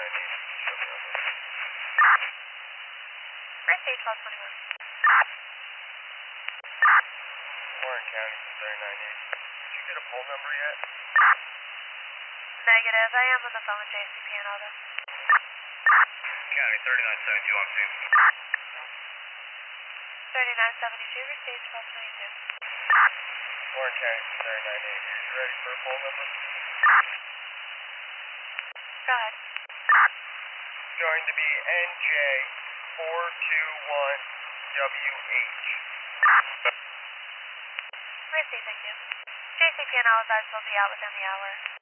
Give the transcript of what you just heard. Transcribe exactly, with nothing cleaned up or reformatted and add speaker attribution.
Speaker 1: eight.
Speaker 2: Received twelve twenty-one.
Speaker 1: Warren County, thirty-nine eighty. Did you get a poll number yet?
Speaker 2: Negative. I am on the phone with J C P and all this.
Speaker 1: County, thirty-nine seventy-two on scene.
Speaker 2: thirty-nine seventy-two, received twelve twenty-two.
Speaker 1: Warren County, thirty-nine eighty. Are you ready for a poll number?
Speaker 2: Go ahead.
Speaker 1: It's going to be N J four two one W H.
Speaker 2: Received, thank you. J C P and all advised will be out within the hour.